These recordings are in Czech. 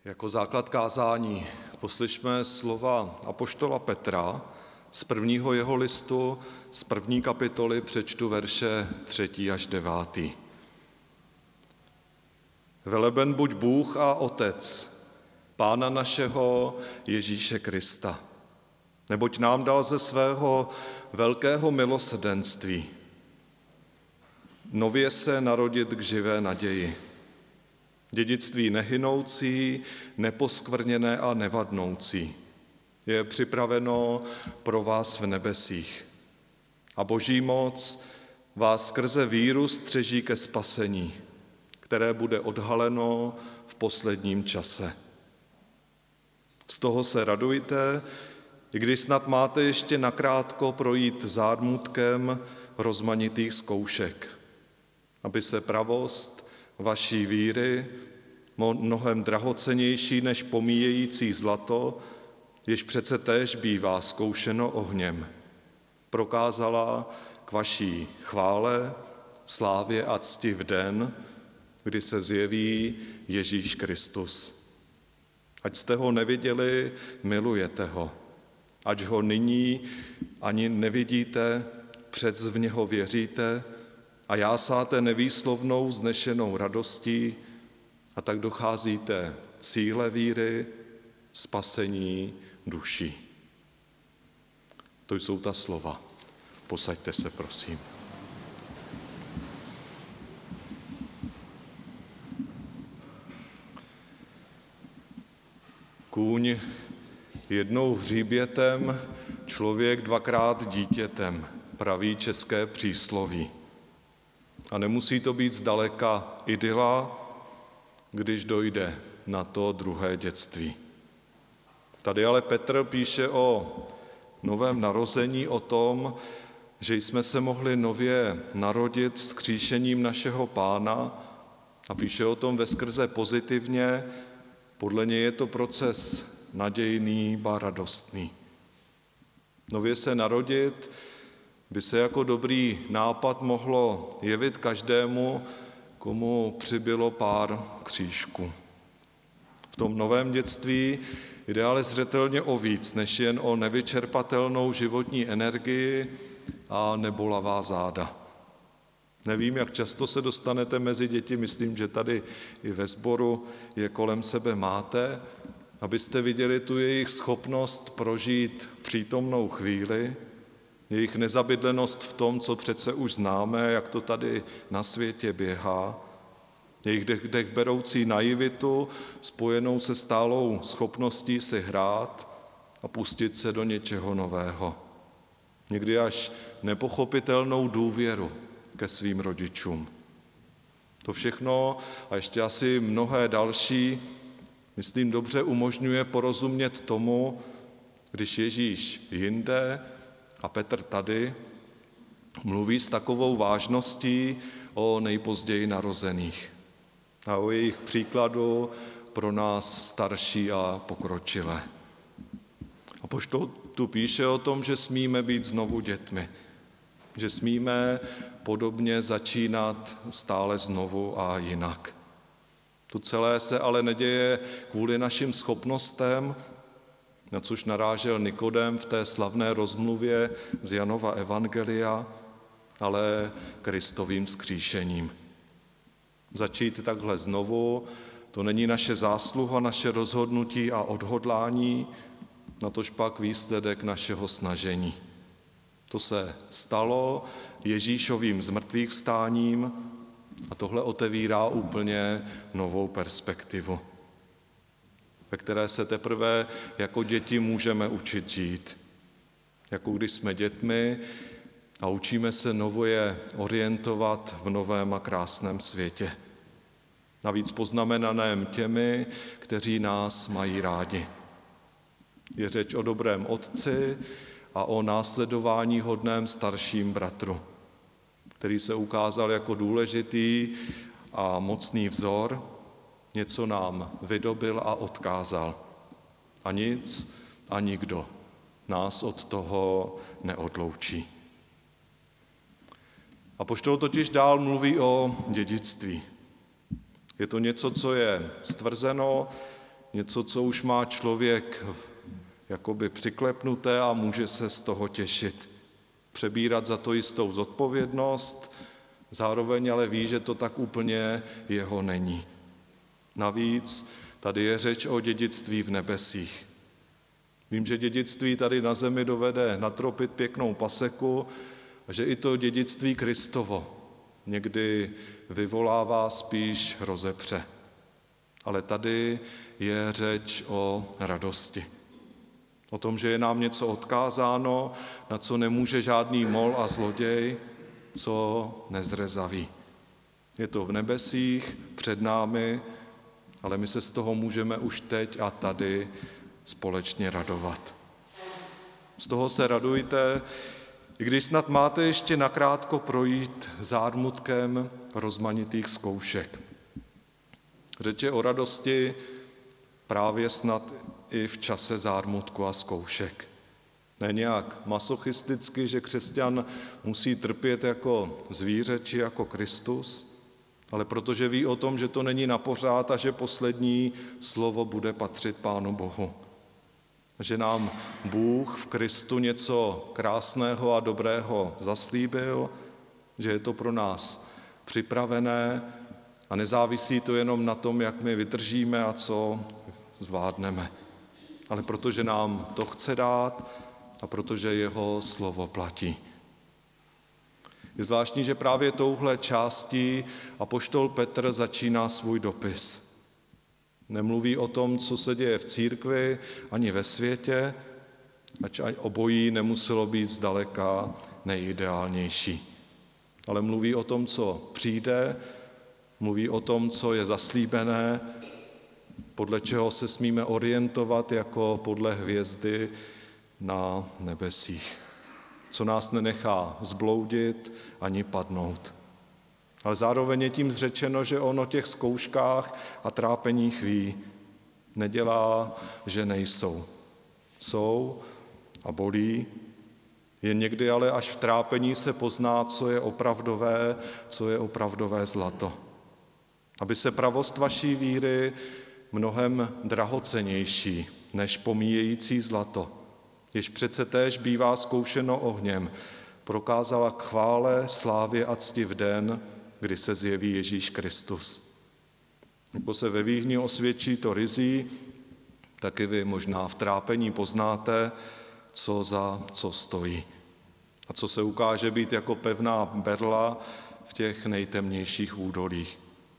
Jako základ kázání poslyšme slova apoštola Petra z prvního jeho listu, z 1. kapitoly přečtu verše 3. až 9. Veleben buď Bůh a Otec, Pána našeho Ježíše Krista, neboť nám dal ze svého velkého milosrdenství nově se narodit k živé naději. Dědictví nehynoucí, neposkvrněné a nevadnoucí je připraveno pro vás v nebesích. A Boží moc vás skrze víru střeží ke spasení, které bude odhaleno v posledním čase. Z toho se radujte, i když snad máte ještě nakrátko projít zármutkem rozmanitých zkoušek, aby se pravost vaší víry, mnohem drahocennější než pomíjející zlato, jež přece též bývá zkoušeno ohněm, prokázala k vaší chvále, slávě a cti v den, kdy se zjeví Ježíš Kristus. Ať jste ho neviděli, milujete ho. Ať ho nyní ani nevidíte, přec v něho věříte a jásáte nevýslovnou vznešenou radostí a tak docházíte cíle víry, spasení duší. To jsou ta slova. Posaďte se, prosím. Kůň jednou hříbětem, člověk dvakrát dítětem, praví české přísloví. A nemusí to být zdaleka idyla, když dojde na to druhé dětství. Tady ale Petr píše o novém narození, o tom, že jsme se mohli nově narodit vzkříšením našeho Pána a píše o tom veskrze pozitivně. Podle něj je to proces nadějný, ba radostný. Nově se narodit by se jako dobrý nápad mohlo jevit každému, komu přibylo pár křížků. V tom novém dětství jde ale zřetelně o víc, než jen o nevyčerpatelnou životní energii a nebolavá záda. Nevím, jak často se dostanete mezi děti, myslím, že tady i ve sboru je kolem sebe máte, abyste viděli tu jejich schopnost prožít přítomnou chvíli, jejich nezabydlenost v tom, co přece už známe, jak to tady na světě běhá, jejich dechberoucí naivitu spojenou se stálou schopností si hrát a pustit se do něčeho nového. Někdy až nepochopitelnou důvěru ke svým rodičům. To všechno a ještě asi mnohé další, myslím, dobře umožňuje porozumět tomu, když Ježíš jinde a Petr tady mluví s takovou vážností o nejpozději narozených a o jejich příkladu pro nás starší a pokročilé. Apoštol tu píše o tom, že smíme být znovu dětmi, že smíme podobně začínat stále znovu a jinak. To celé se ale neděje kvůli našim schopnostem, na což narážel Nikodém v té slavné rozmluvě z Janova evangelia, ale Kristovým vzkříšením. Začít takhle znovu, to není naše zásluha, naše rozhodnutí a odhodlání, natož pak výsledek našeho snažení. To se stalo Ježíšovým zmrtvýchvstáním a tohle otevírá úplně novou perspektivu, ve které se teprve jako děti můžeme učit žít. Jako když jsme dětmi a učíme se nově orientovat v novém a krásném světě. Navíc poznamenaném těmi, kteří nás mají rádi. Je řeč o dobrém otci a o následování hodném starším bratru, který se ukázal jako důležitý a mocný vzor, něco nám vydobil a odkázal. A nic a nikdo nás od toho neodloučí. Apoštol totiž dál mluví o dědictví. Je to něco, co je stvrzeno, něco, co už má člověk jakoby přiklepnuté a může se z toho těšit. Přebírat za to jistou zodpovědnost, zároveň ale ví, že to tak úplně jeho není. Navíc tady je řeč o dědictví v nebesích. Vím, že dědictví tady na zemi dovede natropit pěknou paseku a že i to dědictví Kristovo někdy vyvolává spíš rozepře. Ale tady je řeč o radosti. O tom, že je nám něco odkázáno, na co nemůže žádný mol a zloděj, co nezřezaví. Je to v nebesích, před námi, ale my se z toho můžeme už teď a tady společně radovat. Z toho se radujte, i když snad máte ještě nakrátko projít zármutkem rozmanitých zkoušek. Řeč je o radosti právě snad i v čase zármutku a zkoušek. Ne nějak masochisticky, že křesťan musí trpět jako zvíře či jako Kristus, ale protože ví o tom, že to není na pořád a že poslední slovo bude patřit Pánu Bohu. Že nám Bůh v Kristu něco krásného a dobrého zaslíbil, že je to pro nás připravené a nezávisí to jenom na tom, jak my vydržíme a co zvládneme. Ale protože nám to chce dát a protože jeho slovo platí. Je zvláštní, že právě touhle částí apoštol Petr začíná svůj dopis. Nemluví o tom, co se děje v církvi ani ve světě, ač obojí nemuselo být zdaleka nejideálnější. Ale mluví o tom, co přijde, mluví o tom, co je zaslíbené, podle čeho se smíme orientovat jako podle hvězdy na nebesích. Co nás nenechá zbloudit ani padnout. Ale zároveň je tím zřečeno, že on o těch zkouškách a trápeních ví. Nedělá, že nejsou. Jsou a bolí. Je někdy ale až v trápení se pozná, co je opravdové zlato. Aby se pravost vaší víry mnohem drahocennější než pomíjející zlato, jež přece též bývá zkoušeno ohněm, prokázala k chvále, slávě a cti v den, kdy se zjeví Ježíš Kristus. Jako se ve výhni osvědčí to rizí, taky vy možná v trápení poznáte, co za co stojí. A co se ukáže být jako pevná berla v těch nejtemnějších údolích.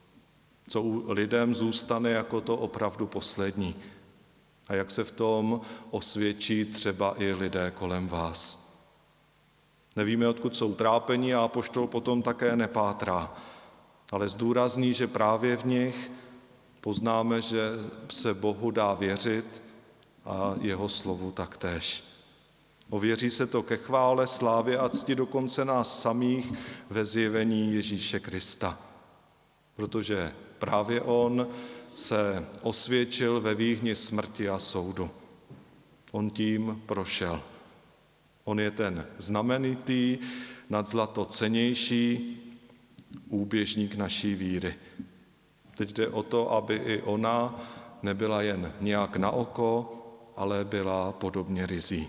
Co lidem zůstane jako to opravdu poslední. A jak se v tom osvědčí třeba i lidé kolem vás. Nevíme, odkud jsou trápení a apoštol potom také nepátrá, ale zdůrazní, že právě v nich poznáme, že se Bohu dá věřit a jeho slovu taktéž. Ověří se to ke chvále, slávě a cti dokonce nás samých ve zjevení Ježíše Krista. Protože právě on se osvědčil ve výhni smrti a soudu. On tím prošel. On je ten znamenitý, nad zlato cennější úběžník naší víry. Teď jde o to, aby i ona nebyla jen nějak na oko, ale byla podobně ryzí.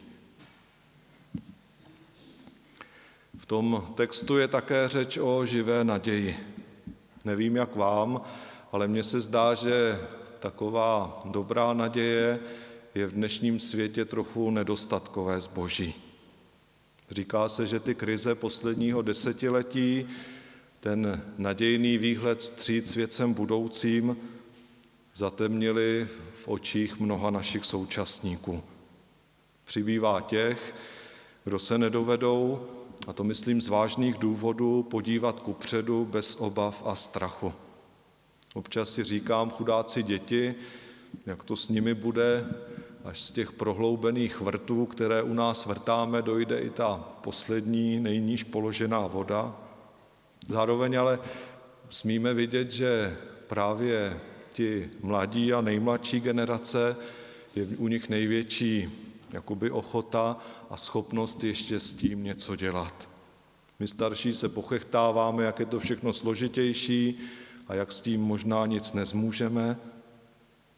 V tom textu je také řeč o živé naději. Nevím, jak vám, ale mně se zdá, že taková dobrá naděje je v dnešním světě trochu nedostatkové zboží. Říká se, že ty krize posledního desetiletí, ten nadějný výhled vstříc věcem budoucím, zatemnili v očích mnoha našich současníků. Přibývá těch, kdo se nedovedou, a to myslím z vážných důvodů, podívat kupředu bez obav a strachu. Občas si říkám, chudáci děti, jak to s nimi bude, až z těch prohloubených vrtů, které u nás vrtáme, dojde i ta poslední, nejníž položená voda. Zároveň ale smíme vidět, že právě ti mladí a nejmladší generace je u nich největší jakoby ochota a schopnost ještě s tím něco dělat. My starší se pochechtáváme, jak je to všechno složitější a jak s tím možná nic nezmůžeme,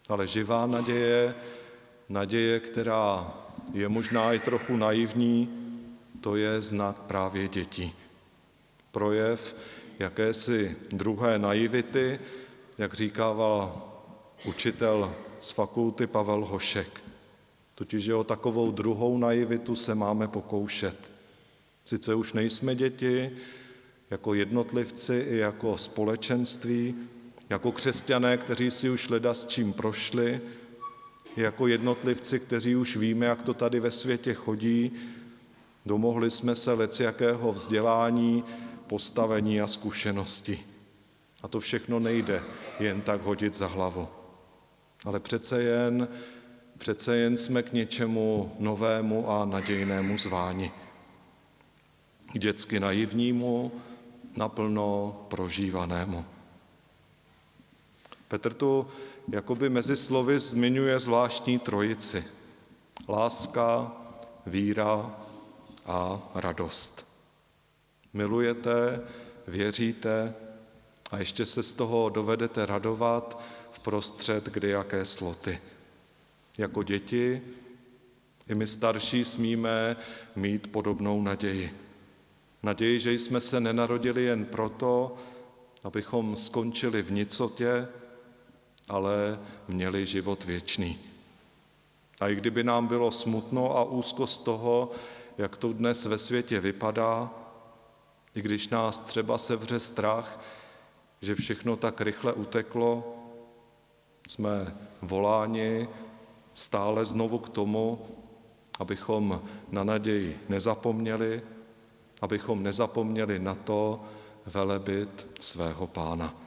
ale živá naděje, naděje, která je možná i trochu naivní, to je znak právě dětí. Projev jakési druhé naivity, jak říkával učitel z fakulty Pavel Hošek. Totiž, že o takovou druhou naivitu se máme pokoušet. Sice už nejsme děti, jako jednotlivci i jako společenství, jako křesťané, kteří si už leda s čím prošli, jako jednotlivci, kteří už víme, jak to tady ve světě chodí, domohli jsme se lecjakého vzdělání, postavení a zkušenosti. A to všechno nejde jen tak hodit za hlavu. Ale přece jen jsme k něčemu novému a nadějnému zváni. K dětsky naivnímu, naplno prožívanému. Petr tu jakoby mezi slovy zmiňuje zvláštní trojici. Láska, víra a radost. Milujete, věříte a ještě se z toho dovedete radovat vprostřed kdejaké sloty. Jako děti i my starší smíme mít podobnou naději. Naději, že jsme se nenarodili jen proto, abychom skončili v nicotě, ale měli život věčný. A i kdyby nám bylo smutno a úzko z toho, jak to dnes ve světě vypadá, i když nás třeba sevře strach, že všechno tak rychle uteklo, jsme voláni stále znovu k tomu, abychom na naději nezapomněli, abychom nezapomněli na to velebit svého Pána.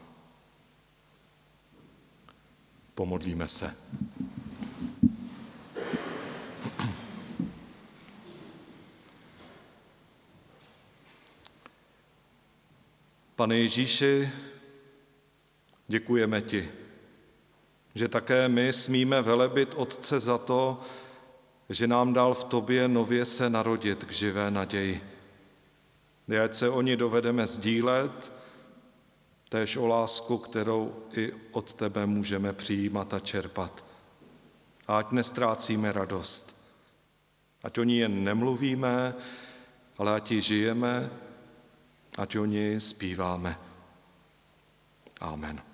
Pomodlíme se. Pane Ježíši, děkujeme ti, že také my smíme velebit Otce za to, že nám dal v tobě nově se narodit k živé naději. Ať se o ní dovedeme sdílet, též o lásku, kterou i od tebe můžeme přijímat a čerpat. A ať nestrácíme radost. Ať o ní jen nemluvíme, ale ať ji žijeme, ať o ní zpíváme. Amen.